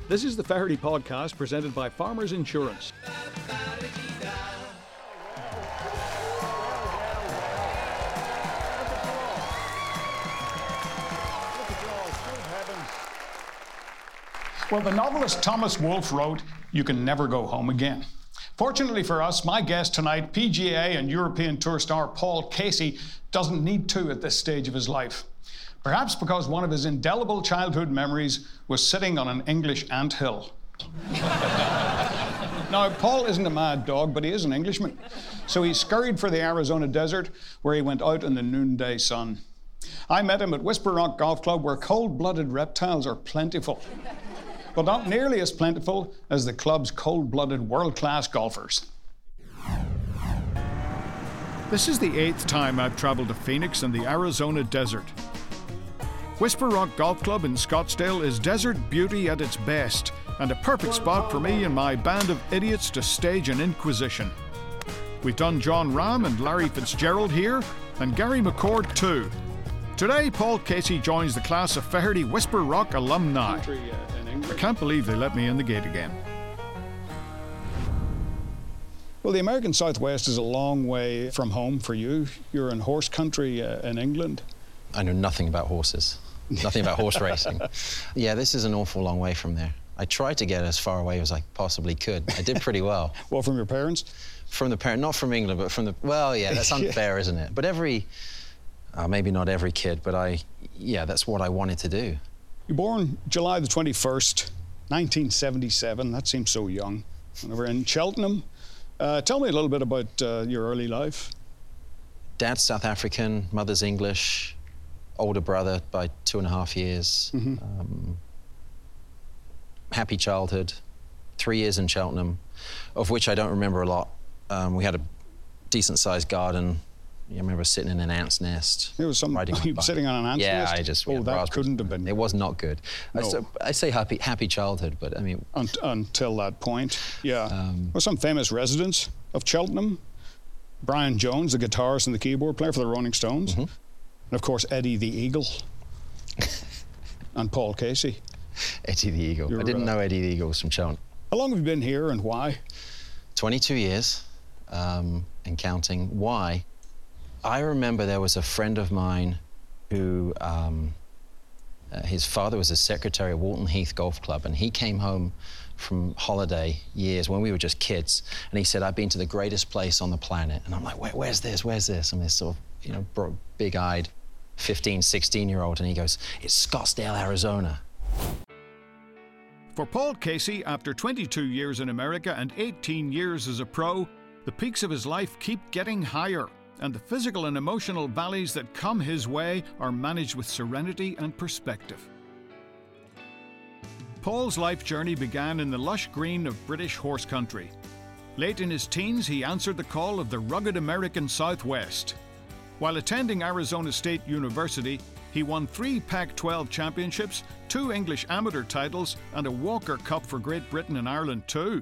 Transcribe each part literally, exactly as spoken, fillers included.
This is the Faherty Podcast presented by Farmers Insurance. Well, the novelist Thomas Wolfe wrote, "You can never go home again." Fortunately for us, my guest tonight, P G A and European Tour star Paul Casey, doesn't need to at this stage of his life. Perhaps because one of his indelible childhood memories was sitting on an English anthill. Now, Paul isn't a mad dog, but he is an Englishman. So he scurried for the Arizona desert, where he went out in the noonday sun. I met him at Whisper Rock Golf Club, where cold-blooded reptiles are plentiful. But not nearly as plentiful as the club's cold-blooded world-class golfers. This is the eighth time I've traveled to Phoenix and the Arizona desert. Whisper Rock Golf Club in Scottsdale is desert beauty at its best, and a perfect spot for me and my band of idiots to stage an inquisition. We've done John Rahm and Larry Fitzgerald here, and Gary McCord too. Today, Paul Casey joins the class of Faherty Whisper Rock alumni. I can't believe they let me in the gate again. Well, the American Southwest is a long way from home for you. You're in horse country uh, in England. I know nothing about horses, nothing about horse racing. Yeah, this is an awful long way from there. I tried to get as far away as I possibly could. I did pretty well. Well, from your parents? From the parent, not from England, but from the, well, yeah, that's unfair, yeah. Isn't it? But every, uh, maybe not every kid, but I, yeah, that's what I wanted to do. You're born July the twenty-first, nineteen seventy-seven. That seems so young. We're in Cheltenham. Uh, tell me a little bit about uh, your early life. Dad's South African, mother's English, older brother by two and a half years. Mm-hmm. um, happy childhood, three years in Cheltenham, of which I don't remember a lot. Um, we had a decent-sized garden. I remember sitting in an ant's nest. It was some sitting on an ant's yeah, nest? Yeah, I just... Oh, that raspberries. Couldn't have been. It was not good. No. I, so, I say happy happy childhood, but I mean... Un until that point, yeah. Um, well, some famous residents of Cheltenham. Brian Jones, the guitarist and the keyboard player for the Rolling Stones. Mm-hmm. And, of course, Eddie the Eagle. And Paul Casey. Eddie the Eagle. You're, I didn't uh, know Eddie the Eagle was from Cheltenham. How long have you been here and why? twenty-two years um, and counting. Why? I remember there was a friend of mine who, um, uh, his father was a secretary of Walton Heath Golf Club, and he came home from holiday years when we were just kids, and he said, "I've been to the greatest place on the planet." And I'm like, Where, where's this, where's this? And this sort of, you know, big-eyed fifteen, sixteen-year-old, and he goes, "It's Scottsdale, Arizona." For Paul Casey, after twenty-two years in America and eighteen years as a pro, the peaks of his life keep getting higher, and the physical and emotional valleys that come his way are managed with serenity and perspective. Paul's life journey began in the lush green of British horse country. Late in his teens, he answered the call of the rugged American Southwest. While attending Arizona State University, he won three Pac twelve championships, two English amateur titles, and a Walker Cup for Great Britain and Ireland too.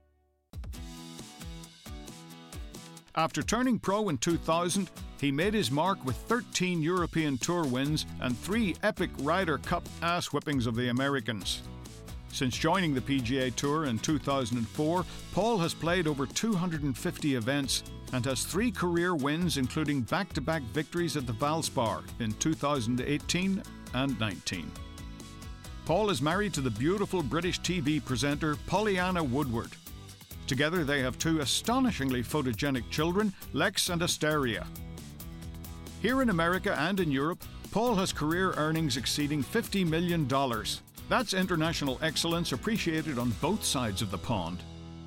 After turning pro in two thousand, he made his mark with thirteen European Tour wins and three epic Ryder Cup ass-whippings of the Americans. Since joining the P G A Tour in two thousand four, Paul has played over two hundred fifty events and has three career wins, including back-to-back victories at the Valspar in two thousand eighteen and nineteen. Paul is married to the beautiful British T V presenter Pollyanna Woodward. Together they have two astonishingly photogenic children, Lex and Asteria. Here in America and in Europe, Paul has career earnings exceeding fifty million dollars. That's international excellence appreciated on both sides of the pond.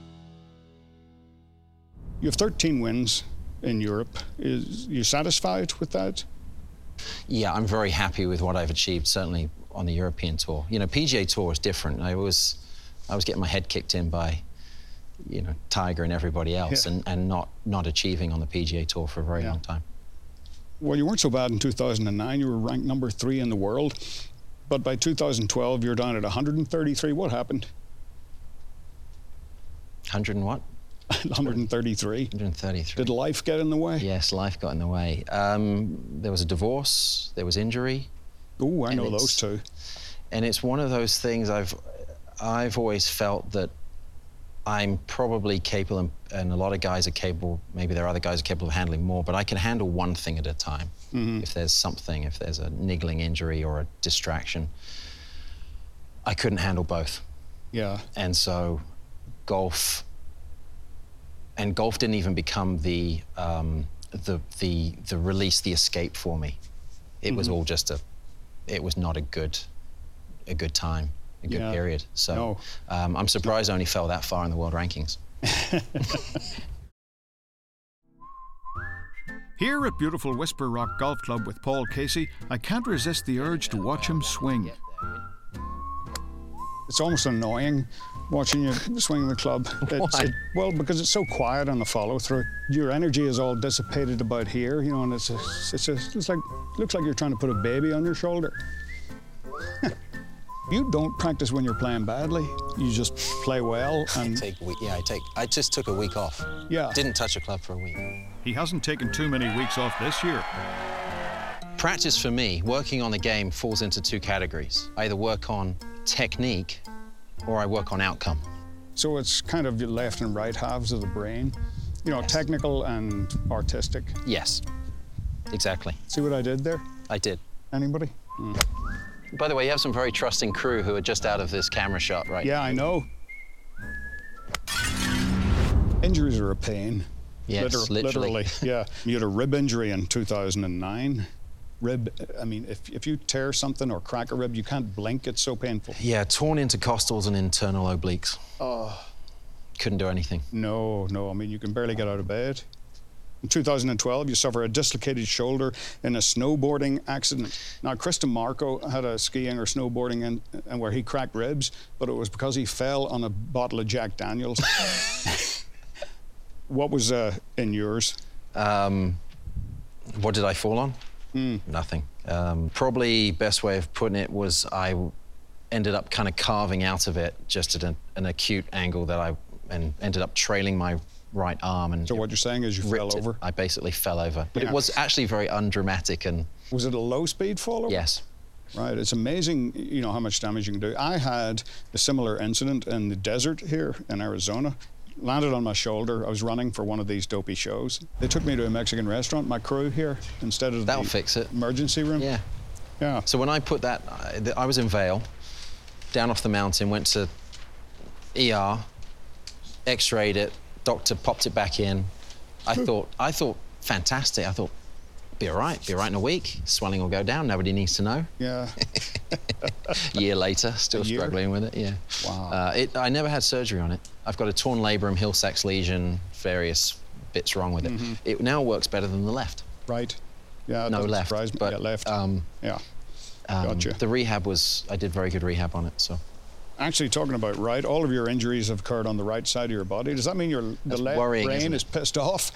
You have thirteen wins in Europe. Is you satisfied with that? Yeah, I'm very happy with what I've achieved, certainly on the European Tour. You know, P G A Tour is different. I was, I was getting my head kicked in by, you know, Tiger and everybody else, yeah. and, and not, not achieving on the P G A Tour for a very yeah. long time. Well, you weren't so bad in two thousand nine. You were ranked number three in the world. But by two thousand twelve, you're down at one hundred thirty-three. What happened? one hundred and what? one hundred thirty-three. one hundred thirty-three. Did life get in the way? Yes, life got in the way. Um, there was a divorce, there was injury. Oh, I know those two. And it's one of those things I've, I've always felt that I'm probably capable, and, and a lot of guys are capable, maybe there are other guys are capable of handling more, but I can handle one thing at a time. Mm-hmm. If there's something, if there's a niggling injury or a distraction, I couldn't handle both. Yeah. And so golf, and golf didn't even become the, um, the, the, the release, the escape for me. It mm-hmm. was all just a, it was not a good, a good time. A good yeah. period. So no. um, I'm surprised I only fell that far in the world rankings. Here at beautiful Whisper Rock Golf Club with Paul Casey, I can't resist the urge to watch him swing. It's almost annoying watching you swing the club. It's, Why? It, well, because it's so quiet on the follow-through. Your energy is all dissipated about here, you know, and it's a, it's a, it's like it looks like you're trying to put a baby on your shoulder. You don't practice when you're playing badly. You just play well. And I take, yeah, I take. I just took a week off. Yeah. Didn't touch a club for a week. He hasn't taken too many weeks off this year. Practice for me, working on the game, falls into two categories. I either work on technique or I work on outcome. So it's kind of your left and right halves of the brain. You know, yes. Technical and artistic. Yes, exactly. See what I did there? I did. Anybody? Mm. By the way, you have some very trusting crew who are just out of this camera shot, right? Yeah, I know. Injuries are a pain. Yes, Liter- literally. literally. Yeah. You had a rib injury in two thousand nine. Rib, I mean, if, if you tear something or crack a rib, you can't blink. It's so painful. Yeah, torn intercostals and internal obliques. Oh. Couldn't do anything. No, no. I mean, you can barely get out of bed. In two thousand twelve, you suffer a dislocated shoulder in a snowboarding accident. Now, Kristen Marco had a skiing or snowboarding in, and where he cracked ribs, but it was because he fell on a bottle of Jack Daniels. What was uh, in yours? Um, what did I fall on? Mm. Nothing. Um, probably best way of putting it was I ended up kind of carving out of it just at an, an acute angle that I and ended up trailing my right arm. And so what you're saying is you fell over? It. I basically fell over. But yeah. It was actually very undramatic and... Was it a low-speed fall over? Yes. Right, it's amazing, you know, how much damage you can do. I had a similar incident in the desert here in Arizona. Landed on my shoulder. I was running for one of these dopey shows. They took me to a Mexican restaurant, my crew here, instead of That'll the fix it. emergency room. Yeah. Yeah. So when I put that, I was in Vail, down off the mountain, went to E R, x-rayed it, doctor popped it back in. I thought, I thought, fantastic. I thought, be all right, be all right in a week. Swelling will go down, nobody needs to know. Yeah. Year later, still year? struggling with it, yeah. Wow. Uh, it, I never had surgery on it. I've got a torn labrum, Hill-Sachs lesion, various bits wrong with it. Mm-hmm. It now works better than the left. Right. Yeah, it no doesn't left, surprise me. but yeah, left. Um, yeah. Um, gotcha. The rehab was, I did very good rehab on it, so. Actually, talking about right, all of your injuries have occurred on the right side of your body. Does that mean your the left worrying, brain is pissed off?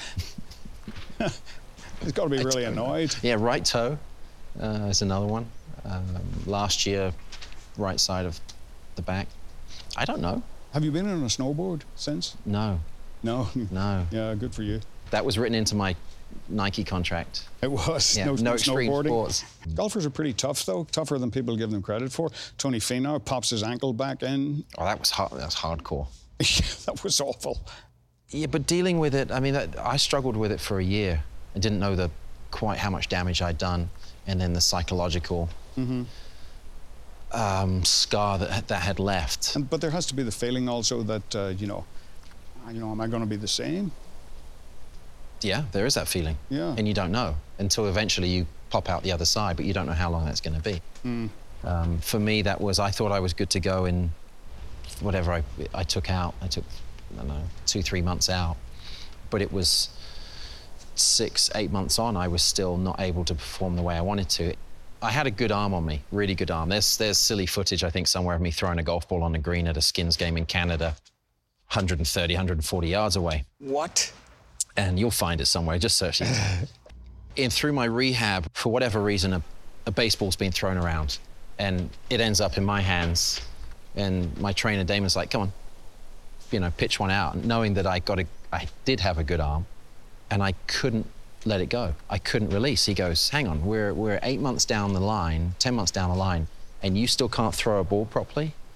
It's got to be really annoyed. Yeah, right toe uh, is another one. Um, last year, right side of the back. I don't know. Have you been on a snowboard since? No. No? No. Yeah, good for you. That was written into my Nike contract. It was. Yeah, no, no extreme snowboarding. sports. Golfers are pretty tough, though. Tougher than people give them credit for. Tony Finau pops his ankle back in. Oh, that was hard. That was hardcore. That was awful. Yeah, but dealing with it, I mean, that, I struggled with it for a year. I didn't know the quite how much damage I'd done, and then the psychological mm-hmm. um, scar that that had left. And, but there has to be the feeling also that uh, you know, you know, am I going to be the same? Yeah, there is that feeling. Yeah. And you don't know until eventually you pop out the other side, but you don't know how long that's going to be. Mm. Um, for me, that was, I thought I was good to go in whatever I, I took out. I took, I don't know, two, three months out. But it was six, eight months on, I was still not able to perform the way I wanted to. I had a good arm on me, really good arm. There's, there's silly footage, I think, somewhere of me throwing a golf ball on the green at a Skins game in Canada, one hundred thirty, one hundred forty yards away. What? And you'll find it somewhere, just search it. In through my rehab, for whatever reason, a, a baseball's been thrown around and it ends up in my hands. And my trainer, Damon's like, come on, you know, pitch one out, knowing that I got a, I did have a good arm and I couldn't let it go. I couldn't release. He goes, hang on, we're, we're eight months down the line, ten months down the line, and you still can't throw a ball properly?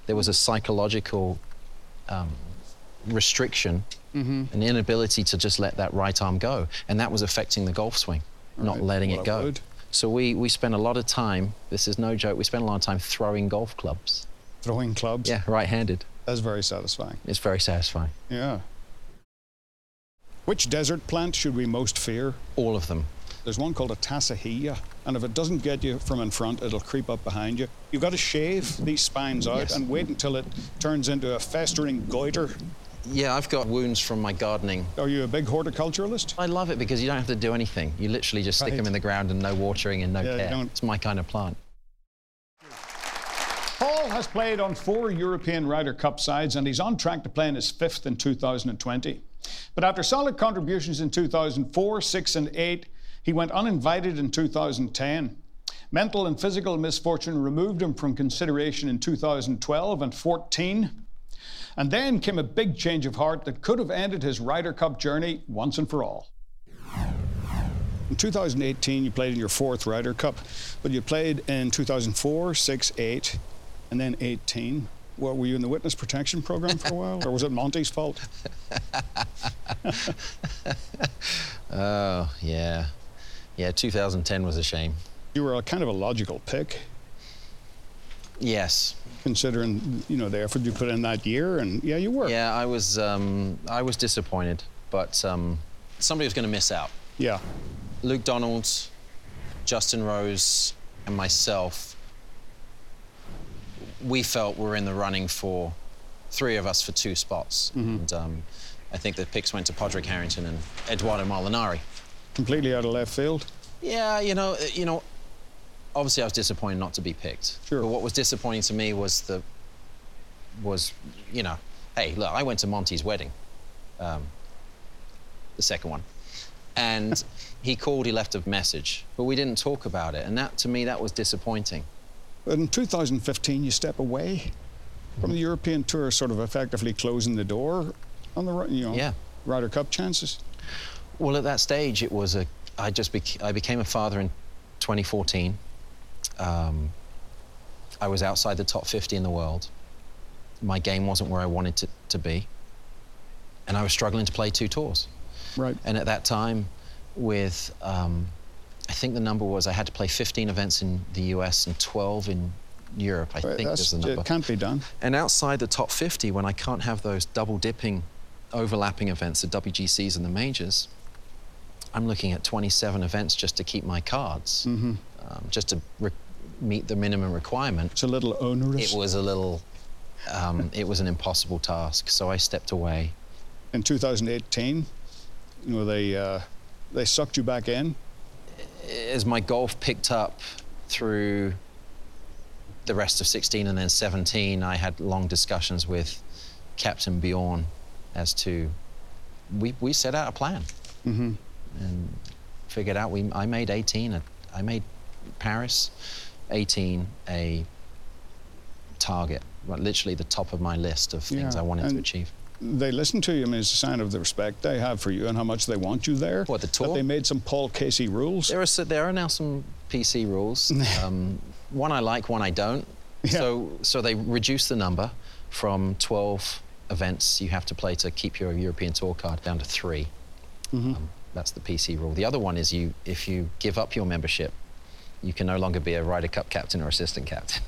There was a psychological um, restriction, mm-hmm. an inability to just let that right arm go. And that was affecting the golf swing, right. not letting well, it go. It so we, we spent a lot of time, this is no joke, we spent a lot of time throwing golf clubs. Throwing clubs? Yeah, right-handed. That's very satisfying. It's very satisfying. Yeah. Which desert plant should we most fear? All of them. There's one called a tassajilla, and if it doesn't get you from in front, it'll creep up behind you. You've got to shave these spines out yes. and wait until it turns into a festering goiter. Yeah, I've got wounds from my gardening. Are you a big horticulturalist? I love it because you don't have to do anything. You literally just stick right. them in the ground and no watering and no yeah, care. It's my kind of plant. Paul has played on four European Ryder Cup sides, and he's on track to play in his fifth in two thousand twenty. But after solid contributions in two thousand four, six and eight, he went uninvited in two thousand ten. Mental and physical misfortune removed him from consideration in two thousand twelve and fourteen. And then came a big change of heart that could have ended his Ryder Cup journey once and for all. In two thousand eighteen, you played in your fourth Ryder Cup, but you played in two thousand four, six, eight, and then eighteen. What, were you in the witness protection program for a while, or was it Monty's fault? Oh, yeah. Yeah, two thousand ten was a shame. You were a kind of a logical pick. Yes. Considering, you know, the effort you put in that year, and yeah, you were. Yeah, I was, um, I was disappointed, but um, somebody was going to miss out. Yeah. Luke Donald, Justin Rose, and myself, we felt we were in the running for three of us for two spots. Mm-hmm. And um, I think the picks went to Padraig Harrington and Eduardo Molinari. Completely out of left field? Yeah, you know, you know, obviously I was disappointed not to be picked. Sure. But what was disappointing to me was the, was, you know, hey, look, I went to Monty's wedding, um, the second one. And he called, he left a message, but we didn't talk about it. And that, to me, that was disappointing. But in two thousand fifteen, you step away from the European Tour, sort of effectively closing the door on the, you know, yeah. Ryder Cup chances. Well, at that stage, it was a, I just, bec I became a father in twenty fourteen. Um, I was outside the top fifty in the world. My game wasn't where I wanted to, to be. And I was struggling to play two tours. Right. And at that time, with, um, I think the number was I had to play fifteen events in the U S and twelve in Europe, I right, think was the number. It can't be done. And outside the top fifty, when I can't have those double-dipping, overlapping events, the W G Cs and the majors, I'm looking at twenty-seven events just to keep my cards, mm-hmm. um, just to re meet the minimum requirement. It's a little onerous. It was a little, um, it was an impossible task, so I stepped away. In two thousand eighteen, you know, they, uh, they sucked you back in? As my golf picked up through the rest of sixteen and then seventeen, I had long discussions with Captain Bjorn as to, we, we set out a plan. Mm-hmm. And figured out, we, I made eighteen, a, I made Paris eighteen a target, right, literally the top of my list of things yeah. I wanted and to achieve. They listen to you. I mean, it's a sign of the respect they have for you and how much they want you there. What, the tour? That they made some Paul Casey rules. There are, there are now some P C rules. um, one I like, one I don't. Yeah. So, so they reduced the number from twelve events you have to play to keep your European Tour card down to three. Mm-hmm. um, that's the P C rule. The other one is you, if you give up your membership, you can no longer be a Ryder Cup captain or assistant captain.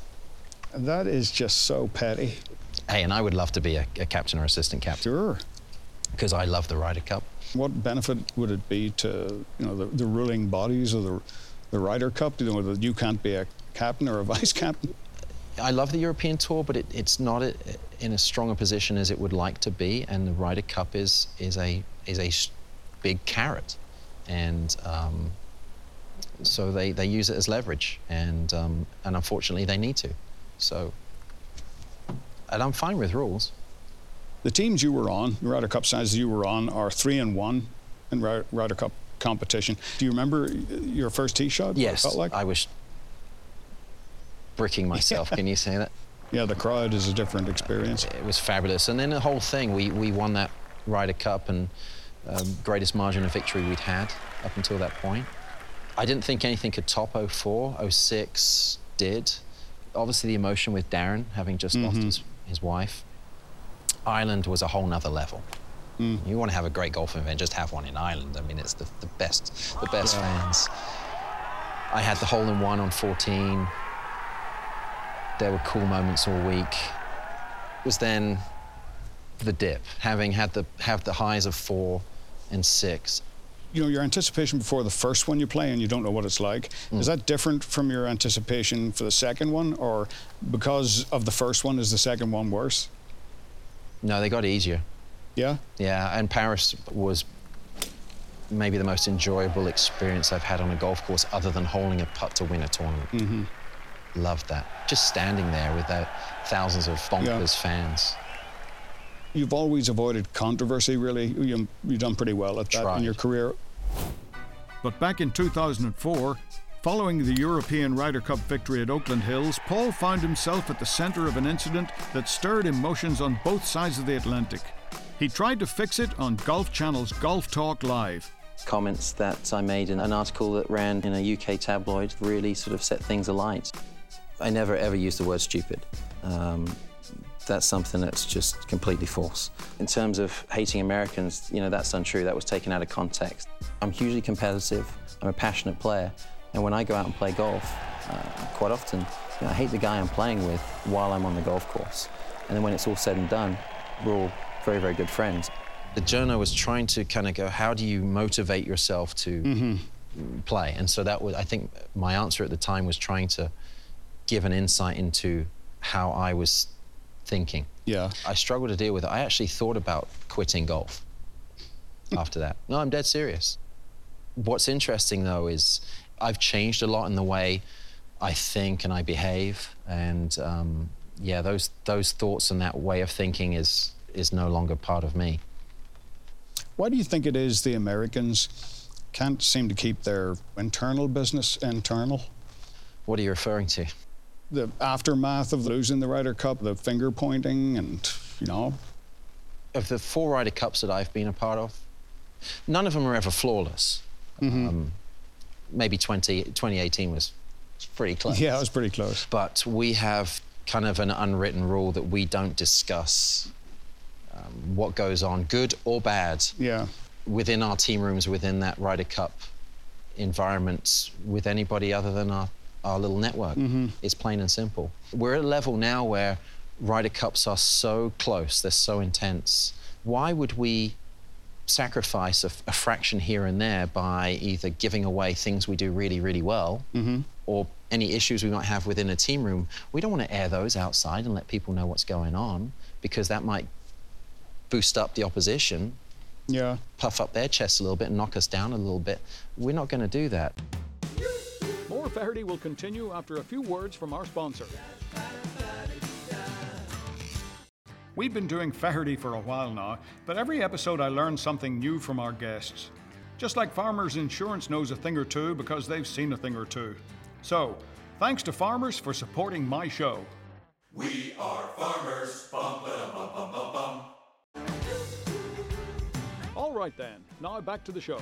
That is just so petty. Hey, and I would love to be a, a captain or assistant captain. Sure. Because I love the Ryder Cup. What benefit would it be to, you know, the, the ruling bodies of the, the Ryder Cup, you know, that you can't be a captain or a vice captain? I love the European Tour, but it, it's not a, in as strong a position as it would like to be, and the Ryder Cup is, is, a, is a big carrot. And um, so they, they use it as leverage, and, um, and unfortunately they need to. So, and I'm fine with rules. The teams you were on, the Ryder Cup sides you were on, are three and one in Ryder Cup competition. Do you remember your first tee shot? Yes, what it felt like? I was bricking myself. Can you say that? Yeah, the crowd is a different experience. It was fabulous, and then the whole thing, we we won that Ryder Cup, and um, greatest margin of victory we'd had up until that point. I didn't think anything could top oh four, oh six did. obviously the emotion with Darren, having just mm-hmm. lost his, his wife. Ireland was a whole nother level. Mm. You want to have a great golf event, just have one in Ireland. I mean, it's the, the best, the best yeah. fans. I had the hole-in-one on fourteen. There were cool moments all week. It was then the dip, having had the, have the highs of four and six. You know, your anticipation before the first one you play and you don't know what it's like, mm. is that different from your anticipation for the second one, or because of the first one, is the second one worse? No, they got easier. Yeah? Yeah, and Paris was maybe the most enjoyable experience I've had on a golf course other than holding a putt to win a tournament. Mm-hmm. Loved that. Just standing there with that thousands of bonkers yeah. fans. You've always avoided controversy, really. You, you've done pretty well at that Tried. in your career. But back in two thousand four, following the European Ryder Cup victory at Oakland Hills, Paul found himself at the centre of an incident that stirred emotions on both sides of the Atlantic. He tried to fix it on Golf Channel's Golf Talk Live. Comments that I made in an article that ran in a U K tabloid really sort of set things alight. I never ever used the word stupid. Um, that's something that's just completely false. In terms of hating Americans, you know, that's untrue. That was taken out of context. I'm hugely competitive. I'm a passionate player. And when I go out and play golf, uh, quite often, you know, I hate the guy I'm playing with while I'm on the golf course. And then when it's all said and done, we're all very, very good friends. The journo was trying to kind of go, how do you motivate yourself to mm-hmm. play? And so that was, I think my answer at the time was trying to give an insight into how I was thinking. Yeah. I struggled to deal with it. I actually thought about quitting golf after that. No, I'm dead serious. What's interesting, though, is I've changed a lot in the way I think and I behave. And, um, yeah, those, those thoughts and that way of thinking is, is no longer part of me. Why do you think it is the Americans can't seem to keep their internal business internal? What are you referring to? The aftermath of losing the Ryder Cup, the finger pointing and, you know. Of the four Ryder Cups that I've been a part of, none of them are ever flawless. Mm-hmm. um, maybe twenty, twenty eighteen was pretty close. Yeah, it was pretty close. But we have kind of an unwritten rule that we don't discuss um, what goes on, good or bad, yeah. within our team rooms, within that Ryder Cup environment, with anybody other than our our little network. Mm-hmm. It's plain and simple. We're at a level now where Ryder Cups are so close, they're so intense. Why would we sacrifice a, a fraction here and there by either giving away things we do really, really well, mm-hmm. or any issues we might have within a team room? We don't want to air those outside and let people know what's going on, because that might boost up the opposition, yeah. puff up their chest a little bit and knock us down a little bit. We're not going to do that. More Faherty will continue after a few words from our sponsor. We've been doing Faherty for a while now, but every episode I learn something new from our guests. Just like Farmers Insurance knows a thing or two because they've seen a thing or two. So, thanks to Farmers for supporting my show. We are farmers. Bum, ba, bum, bum, bum, bum. All right then, now back to the show.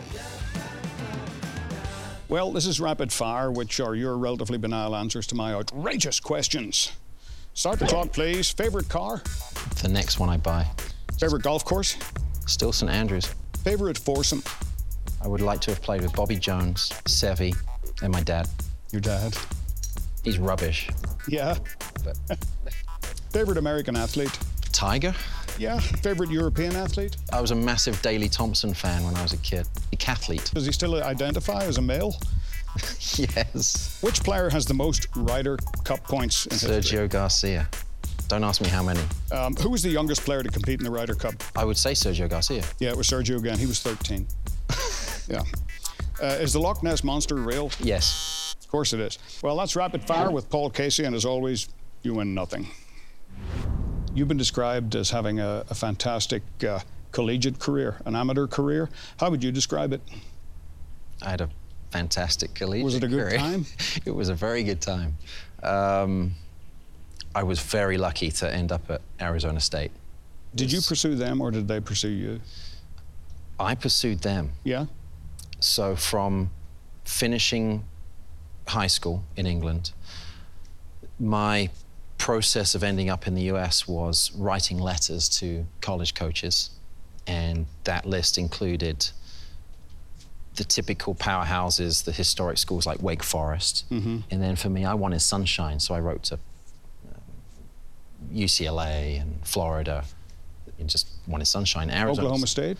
Well, this is Rapid Fire, which are your relatively banal answers to my outrageous questions. Start the clock, please. Favorite car? The next one I buy. Favorite golf course? Still Saint Andrews. Favorite foursome? I would like to have played with Bobby Jones, Seve, and my dad. Your dad? He's rubbish. Yeah. But... Favorite American athlete? Tiger. Yeah. Favorite European athlete? I was a massive Daley Thompson fan when I was a kid. Decathlete. Does he still identify as a male? Yes. Which player has the most Ryder Cup points in Sergio history? Garcia. Don't ask me how many. Um, who was the youngest player to compete in the Ryder Cup? I would say Sergio Garcia. Yeah, it was Sergio again. He was thirteen. Yeah. Uh, is the Loch Ness Monster real? Yes. Of course it is. Well, that's Rapid Fire with Paul Casey, and as always, you win nothing. You've been described as having a, a fantastic uh, collegiate career, an amateur career. How would you describe it? I had a fantastic collegiate career. Was it a good career. time? It was a very good time. Um, I was very lucky to end up at Arizona State. Did you pursue them or did they pursue you? I pursued them. Yeah? So from finishing high school in England, my process of ending up in the U S was writing letters to college coaches, and that list included the typical powerhouses, the historic schools like Wake Forest. Mm-hmm. And then for me, I wanted sunshine, so I wrote to um, U C L A and Florida, and just wanted sunshine. Arizona, Oklahoma State?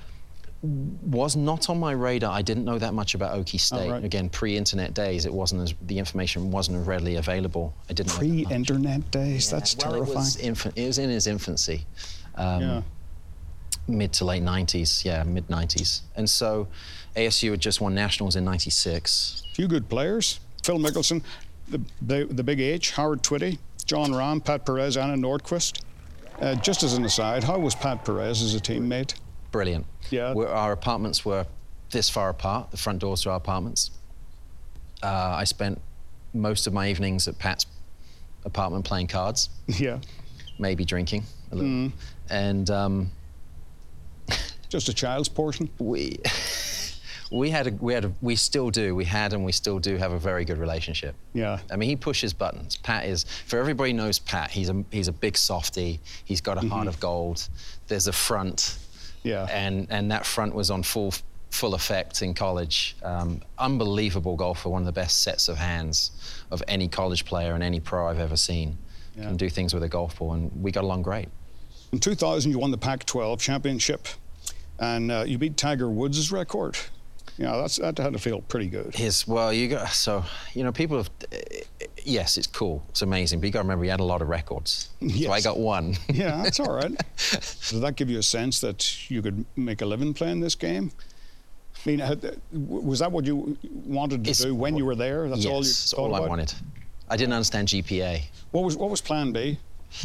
Was not on my radar. I didn't know that much about Okie State. Oh, right. Again, pre-internet days, it wasn't as, the information wasn't as readily available. I didn't know that much. Pre-internet days? Yeah, That's well, terrifying. It was, infant, it was in its infancy. Um, yeah. Mid to late nineties, yeah, mid nineties. And so A S U had just won nationals in ninety-six. Few good players. Phil Mickelson, the, the, the Big H, Howard Twitty, John Rahm, Pat Perez, Anna Nordquist. Uh, just as an aside, how was Pat Perez as a teammate? Brilliant. Yeah. We're, our apartments were this far apart, the front doors to our apartments. Uh, I spent most of my evenings at Pat's apartment playing cards. Yeah. Maybe drinking a little. Mm. And um, just a child's portion? we we had a, we had a, we still do. We had and we still do have a very good relationship. Yeah. I mean, he pushes buttons. Pat is, for everybody knows Pat, he's a, he's a big softie. He's got a mm-hmm. heart of gold. There's a front. Yeah. And and that front was on full full effect in college. Um, unbelievable golfer, one of the best sets of hands of any college player and any pro I've ever seen. Yeah. Can do things with a golf ball, and we got along great. In two thousand, you won the Pac twelve championship, and uh, you beat Tiger Woods' record. Yeah, that's that had to feel pretty good. His well, you got so you know people have. Yes, it's cool, it's amazing, but you got to remember he had a lot of records. Yes. So I got one. Yeah, that's all right. Did that give you a sense that you could make a living playing this game? I mean, was that what you wanted to it's, do when you were there? That's yes, all you that's thought all about? I wanted. I didn't understand G P A. What was what was Plan B?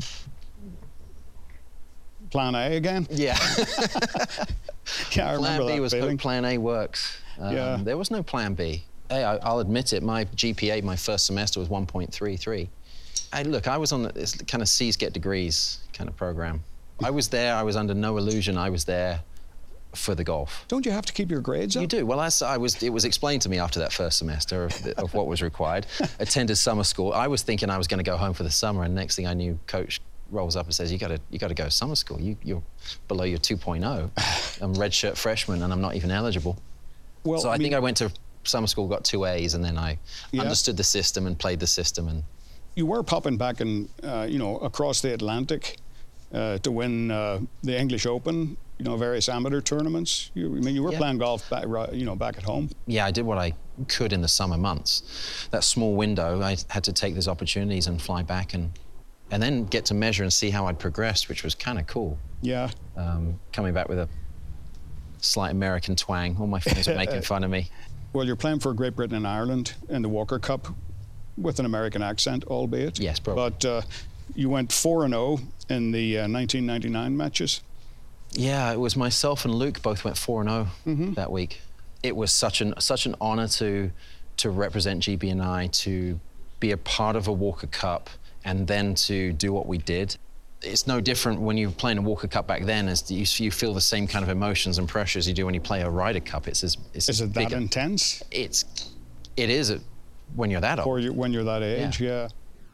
Plan A again? Yeah. Yeah, I remember Plan B that was feeling. hope Plan A works. Um, yeah. There was no Plan B. Hey, I, I'll admit it, my G P A my first semester was one point three three. I, look, I was on this kind of C's get degrees kind of program. I was there, I was under no illusion I was there for the golf. Don't you have to keep your grades up? You do. Well, as I was, it was explained to me after that first semester of, of what was required. Attended summer school. I was thinking I was going to go home for the summer, and next thing I knew, coach rolls up and says, you got to you got to go to summer school. You, you're below your two point oh. I'm redshirt freshman, and I'm not even eligible. Well, so I, I mean, think I went to summer school, got two A's, and then I yeah. understood the system and played the system. And you were popping back in, uh, you know, across the Atlantic uh, to win uh, the English Open, you know, various amateur tournaments. You, I mean, you were yeah. playing golf back, you know, back at home. Yeah, I did what I could in the summer months. That small window, I had to take those opportunities and fly back and and then get to measure and see how I'd progressed, which was kind of cool. Yeah. Um, coming back with a slight American twang. All my friends were making fun of me. Well, you're playing for Great Britain and Ireland in the Walker Cup with an American accent, albeit. Yes, probably. But uh, you went four and oh in the uh, nineteen ninety-nine matches. Yeah, it was myself and Luke both went four and oh mm-hmm. that week. It was such an such an honor to to represent G B and I, to be a part of a Walker Cup, and then to do what we did. It's no different when you're playing a Walker Cup back then, as you, you feel the same kind of emotions and pressures you do when you play a Ryder Cup. It's as it's Is it that bigger. intense? It's it is when you're that old. Or you, when you're that age, yeah. yeah.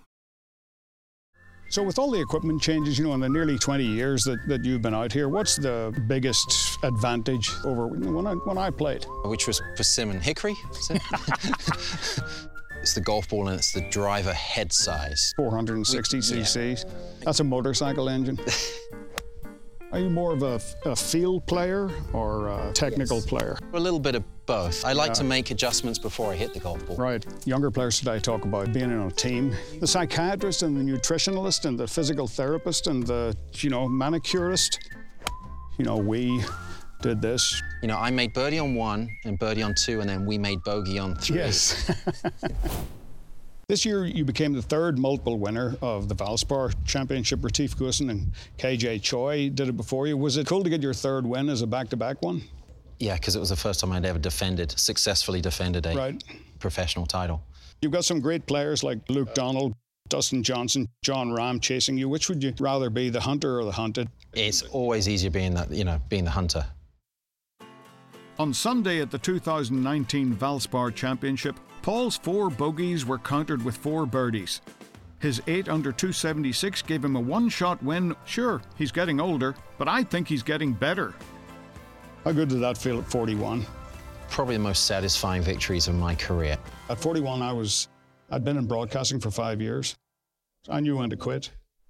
So with all the equipment changes, you know, in the nearly twenty years that, that you've been out here, what's the biggest advantage over when I, when I played? Which was Persimmon Hickory, is it? It's the golf ball and it's the driver head size. four hundred sixty c c. Yeah. That's a motorcycle engine. Are you more of a, a field player or a technical yes. player? A little bit of both. I like yeah. to make adjustments before I hit the golf ball. Right. Younger players today talk about being in a team. The psychiatrist and the nutritionalist and the physical therapist and the, you know, manicurist. You know, we did this. You know, I made birdie on one and birdie on two, and then we made bogey on three. Yes. This year, you became the third multiple winner of the Valspar Championship. Retief Goosen and K J Choi did it before you. Was it cool to get your third win as a back-to-back one? Yeah, because it was the first time I'd ever defended, successfully defended a right. professional title. You've got some great players like Luke Donald, Dustin Johnson, John Rahm chasing you. Which would you rather be, the hunter or the hunted? It's always easier being that, you know, being the hunter. On Sunday at the two thousand nineteen Valspar Championship, Paul's four bogeys were countered with four birdies. His eight under two seventy-six gave him a one-shot win. Sure, he's getting older, but I think he's getting better. How good did that feel at forty-one? Probably the most satisfying victories of my career. At forty-one, I was, I'd been in broadcasting for five years. I knew when to quit.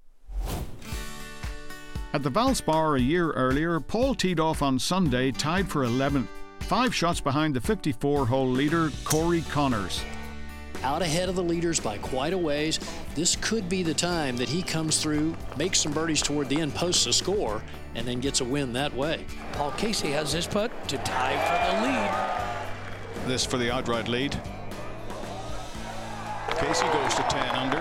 At the Valspar a year earlier, Paul teed off on Sunday, tied for eleventh, five shots behind the fifty-four hole leader, Corey Connors. Out ahead of the leaders by quite a ways. This could be the time that he comes through, makes some birdies toward the end, posts a score, and then gets a win that way. Paul Casey has his putt to tie for the lead. This for the outright lead. Casey goes to ten under.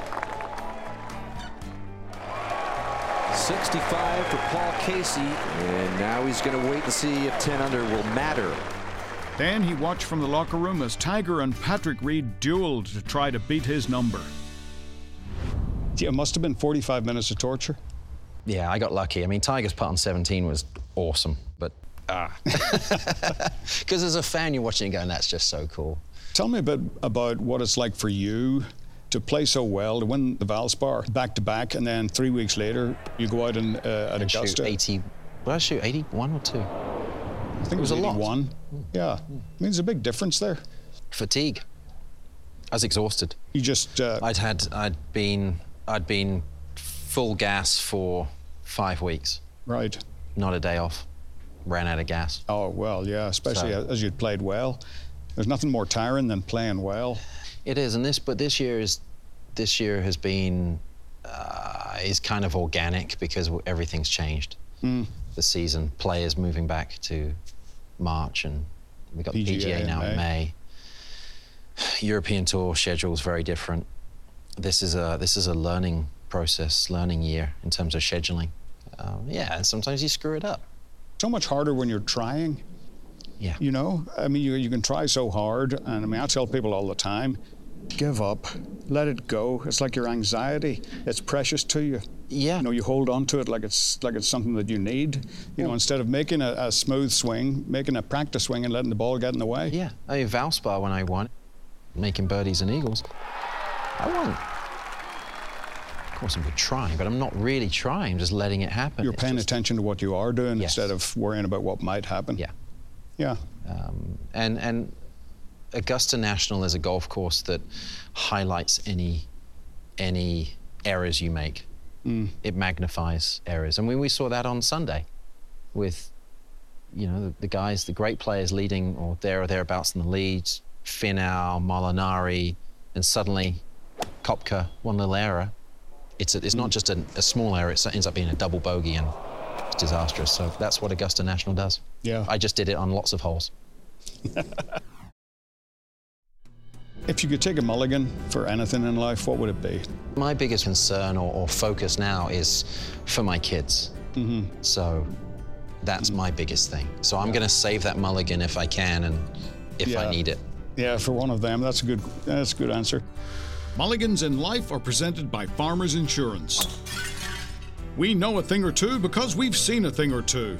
sixty-five for Paul Casey, and now he's going to wait and see if ten under will matter. Then he watched from the locker room as Tiger and Patrick Reed dueled to try to beat his number. Yeah, it must have been forty-five minutes of torture. Yeah, I got lucky. I mean, Tiger's putt on seventeen was awesome, but ah. Because as a fan, you're watching it going, that's just so cool. Tell me a bit about what it's like for you to play so well, to win the Valspar back-to-back, and then three weeks later, you go out and, uh, at and Augusta. Shoot eighty, what did I shoot, eighty-one or two? I think it was, it was a lot. eighty-one. Yeah, I mean, there's a big difference there. Fatigue. I was exhausted. You just... Uh, I'd had, I'd been, I'd been full gas for five weeks. Right. Not a day off. Ran out of gas. Oh, well, yeah, especially So- as you'd played well. There's nothing more tiring than playing well. It is, and this, but this year is, this year has been, uh, is kind of organic because everything's changed. Mm. The season, players moving back to March, and we got the P G A now in May. European Tour schedule's very different. This is a this is a learning process, learning year in terms of scheduling. Um, yeah, and sometimes you screw it up. So much harder when you're trying. Yeah. You know, I mean, you, you can try so hard, and I mean, I tell people all the time, give up, let it go. It's like your anxiety. It's precious to you. Yeah. You know, you hold on to it like it's like it's something that you need. You know, instead of making a, a smooth swing, making a practice swing and letting the ball get in the way. Yeah. I mean, Valspar, when I won, making birdies and eagles, I won. Of course, I'm trying, but I'm not really trying. I'm just letting it happen. You're It's paying just, attention to what you are doing Yes. instead of worrying about what might happen. Yeah. Yeah. Um, and and Augusta National is a golf course that highlights any any errors you make. Mm. It magnifies errors, and we we saw that on Sunday, with you know the, the guys, the great players leading or there or thereabouts in the lead, Finau, Molinari, and suddenly Koepka, one little error. It's a, it's mm. not just a, a small error; it ends up being a double bogey and it's disastrous. So that's what Augusta National does. Yeah. I just did it on lots of holes. If you could take a mulligan for anything in life, what would it be? My biggest concern or, or focus now is for my kids. Mm-hmm. So that's mm-hmm. my biggest thing. So I'm yeah. going to save that mulligan if I can and if yeah. I need it. Yeah, for one of them, that's a good, that's a good answer. Mulligans in life are presented by Farmers Insurance. We know a thing or two because we've seen a thing or two.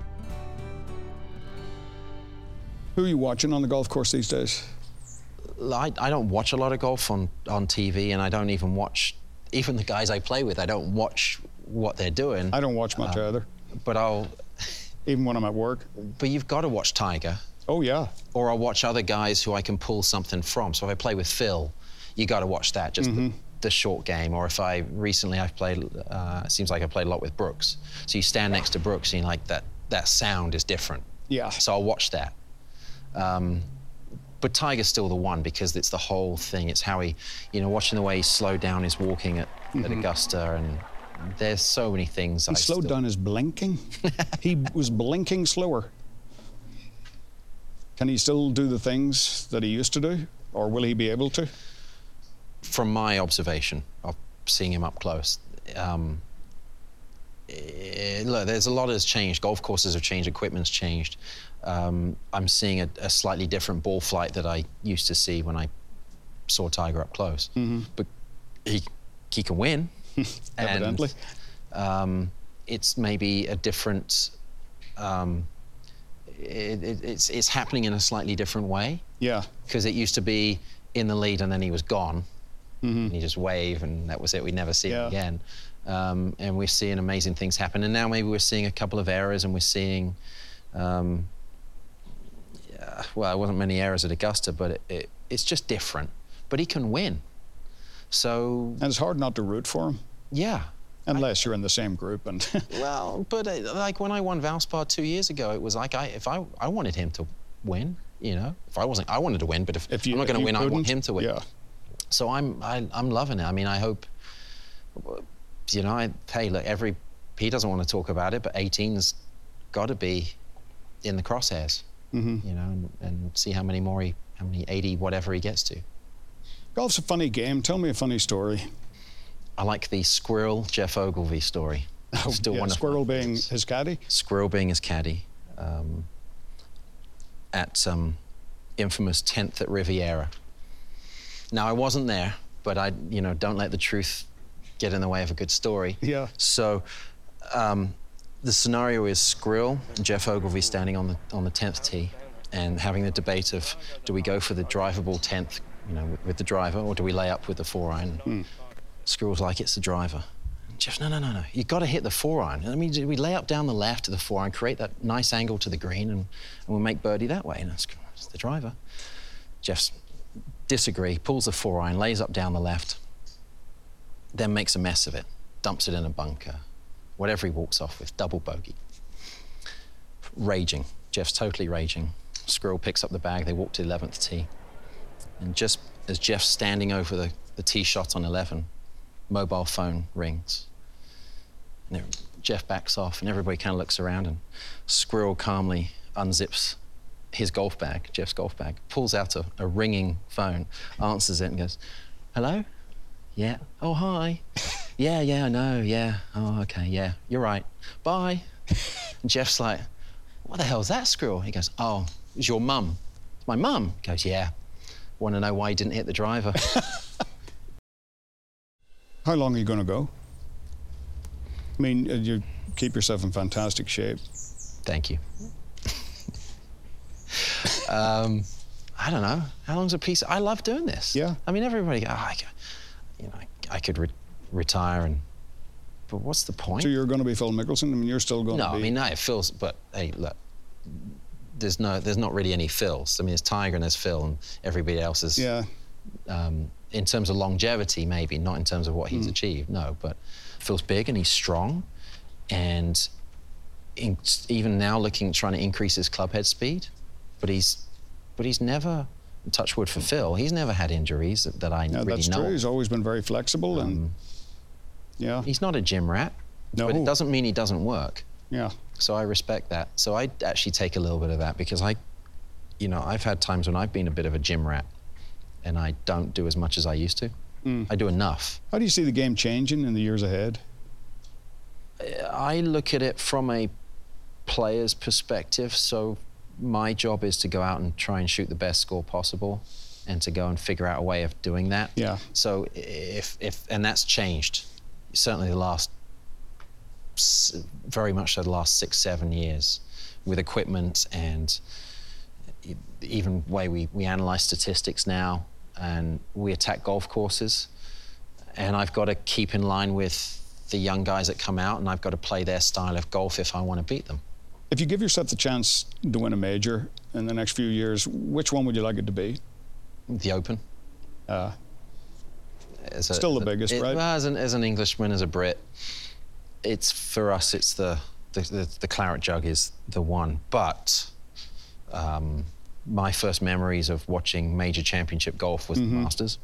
Who are you watching on the golf course these days? I, I don't watch a lot of golf on, on T V, and I don't even watch, even the guys I play with, I don't watch what they're doing. I don't watch much uh, either. But I'll... Even when I'm at work? But you've got to watch Tiger. Oh, yeah. Or I'll watch other guys who I can pull something from. So if I play with Phil, you got to watch that, just mm-hmm. the, the short game. Or if I, recently I've played, uh, it seems like I played a lot with Brooks. So you stand next to Brooks and you're like, that, that sound is different. Yeah. So I'll watch that. Um, but Tiger's still the one because it's the whole thing. It's how he, you know, watching the way he slowed down his walking at, mm-hmm. at Augusta, and there's so many things. He I slowed still... down his blinking. He was blinking slower. Can he still do the things that he used to do, or will he be able to? From my observation of seeing him up close, um, it, look, there's a lot that's changed. Golf courses have changed, equipment's changed. Um, I'm seeing a, a slightly different ball flight that I used to see when I saw Tiger up close. Mm-hmm. But he he can win. Evidently. And, um, it's maybe a different. Um, it, it, it's it's happening in a slightly different way. Yeah. Because it used to be in the lead and then he was gone. And you just wave, and that was it. We'd never see Yeah. him again. Um, and we're seeing amazing things happen. And now maybe we're seeing a couple of errors, and we're seeing, um, yeah, well, there wasn't many errors at Augusta, but it, it, it's just different. But he can win. So, And it's hard not to root for him, yeah. unless you're in the same group. And Well, but uh, like when I won Valspar two years ago, it was like I, if I, I wanted him to win, you know. If I wasn't, I wanted to win, but if, if you, I'm not going to win, I want couldn't, him to win. Yeah. So I'm, I, I'm loving it. I mean, I hope, you know, I, hey, look, every, he doesn't want to talk about it, but eighteen's got to be in the crosshairs, Mm-hmm. you know, and, and see how many more he, how many eighty, whatever he gets to. Golf's a funny game. Tell me a funny story. I like the Squirrel Jeff Ogilvy story. Oh, Still yeah, one of my Squirrel being favorites. his caddy. Squirrel being his caddy um, at um, infamous tenth at Riviera. Now, I wasn't there, but I, you know, don't let the truth get in the way of a good story. Yeah. So um, the scenario is Squirrel and Jeff Ogilvy standing on the on the tenth tee and having the debate of, do we go for the drivable tenth, you know, with, with the driver, or do we lay up with the four iron? Mm. Squirrel's like, it's the driver. Jeff, no, no, no, no. You've got to hit the four iron. I mean, we lay up down the left to the four iron, create that nice angle to the green, and, and we'll make birdie that way. And it's, it's the driver. Jeff's disagree, pulls the four iron, lays up down the left, then makes a mess of it, dumps it in a bunker. Whatever he walks off with, double bogey. Raging. Jeff's totally raging. Squirrel picks up the bag. They walk to the eleventh tee. And just as Jeff's standing over the, the tee shot on eleven, mobile phone rings. And there, Jeff backs off, and everybody kind of looks around, and Squirrel calmly unzips his golf bag, Jeff's golf bag, pulls out a, a ringing phone, answers it, and goes, hello? Yeah. Oh, hi. Yeah, yeah, I know, yeah. Oh, okay, yeah, you're right. Bye. And Jeff's like, what the hell's that, Squirrel? He goes, oh, it's your mum. It's my mum. He goes, yeah. Want to know why he didn't hit the driver? How long are you going to go? I mean, uh, you keep yourself in fantastic shape. Thank you. um, I don't know. How long's a piece? I love doing this. Yeah. I mean, everybody, go, oh, I, could- you know, I, I could re- retire, and but what's the point? So you're going to be Phil Mickelson? I mean, you're still going no, to be... I mean, no, it feels. But hey, look, there's no, there's not really any Phils. I mean, there's Tiger and there's Phil, and everybody else is. Yeah. Um, in terms of longevity, maybe not in terms of what he's Mm. achieved. No, but Phil's big and he's strong, and in, even now looking trying to increase his club head speed, but he's, but he's never. Touch wood for Phil. He's never had injuries that, that I Yeah, really that's know. true. He's always been very flexible, and Um, yeah, He's not a gym rat, no, but it doesn't mean he doesn't work. yeah, So I respect that. So I actually take a little bit of that, because I, you know, I've had times when I've been a bit of a gym rat, and I don't do as much as I used to. Mm. I do enough. How do you see the game changing in the years ahead? I look at it from a player's perspective. So my job is to go out and try and shoot the best score possible, and to go and figure out a way of doing that. Yeah. So if, if and that's changed, certainly the last, s- very much so the last six, seven years, with equipment and e- even way we, we analyze statistics now, and we attack golf courses. And I've got to keep in line with the young guys that come out, and I've got to play their style of golf if I want to beat them. If you give yourself the chance to win a major in the next few years, which one would you like it to be? The Open. Uh, As a- Still the as a- biggest, it- right? well, As an, as an Englishman, as a Brit, it's, for us, it's the, the, the, the Claret Jug is the one. But um, my first memories of watching major championship golf was Mhm. the Masters.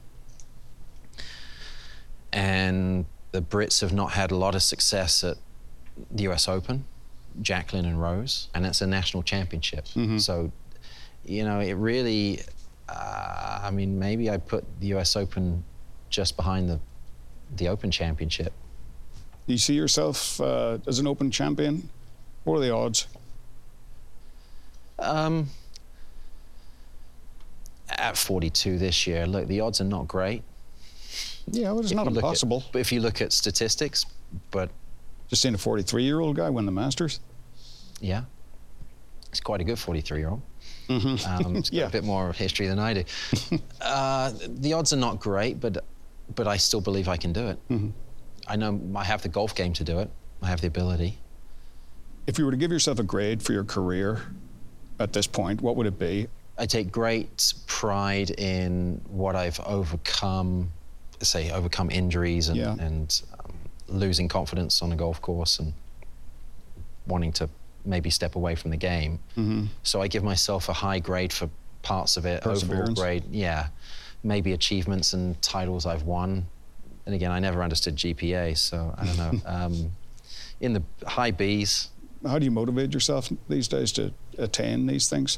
And the Brits have not had a lot of success at the U S Open, Jacqueline and Rose, and it's a national championship. Mhm. So, you know, it really, uh, I mean, maybe I put the U S Open just behind the, the Open Championship. do you see yourself uh, as an Open champion? What are the odds? Um, at forty-two this year, look, the odds are not great. Yeah, well, it's If not you look at- impossible. but if you look at statistics, but Just seeing a forty-three-year-old guy win the Masters. yeah, he's quite a good forty-three-year-old. Mm-hmm. Um, he's got Yeah. a bit more history than I do. uh, the odds are not great, but but I still believe I can do it. Mm-hmm. I know I have the golf game to do it. I have the ability. If you were to give yourself a grade for your career at this point, what would it be? I take great pride in what I've overcome, say, overcome injuries and, Yeah. and um, losing confidence on a golf course and wanting to maybe step away from the game. Mm-hmm. So I give myself a high grade for parts of it, overall Perseverance. grade, yeah. Maybe achievements and titles I've won. And again, I never understood G P A, so I don't know. um, in the high B's. How do you motivate yourself these days to attain these things?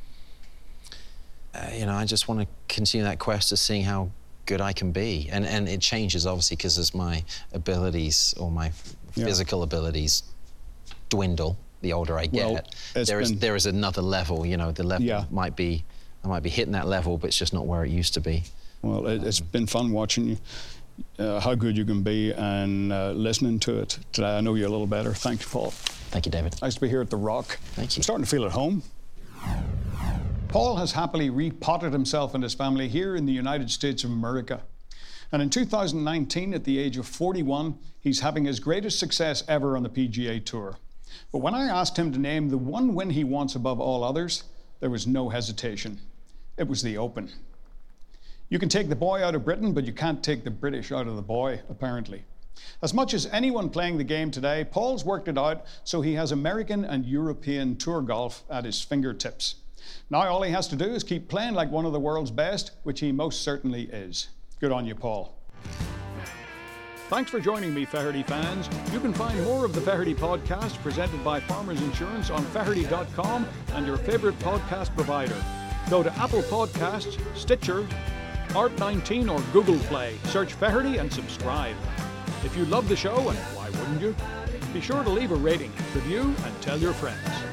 Uh, you know, I just want to continue that quest of seeing how good I can be. And, and it changes, obviously, because as my abilities or my Yeah. physical abilities dwindle, the older I get, Well, it's there is been- there is another level, you know, the level Yeah. might be, I might be hitting that level, but it's just not where it used to be. Well, it, it's been fun watching you, uh, how good you can be, and uh, listening to it today. I know you a little better. Thank you, Paul. Thank you, David. Nice to be here at The Rock. Thank you. I'm starting to feel at home. Paul has happily repotted himself and his family here in the United States of America. And in two thousand nineteen, at the age of forty-one, he's having his greatest success ever on the P G A Tour. But when I asked him to name the one win he wants above all others, there was no hesitation. It was the Open. You can take the boy out of Britain, but you can't take the British out of the boy, apparently. As much as anyone playing the game today, Paul's worked it out so he has American and European tour golf at his fingertips. Now all he has to do is keep playing like one of the world's best, which he most certainly is. Good on you, Paul. Thanks for joining me, Faherty fans. You can find more of the Faherty podcast presented by Farmers Insurance on Faherty dot com and your favorite podcast provider. Go to Apple Podcasts, Stitcher, Art nineteen or Google Play. Search Faherty and subscribe. If you love the show, and why wouldn't you? Be sure to leave a rating, review, and tell your friends.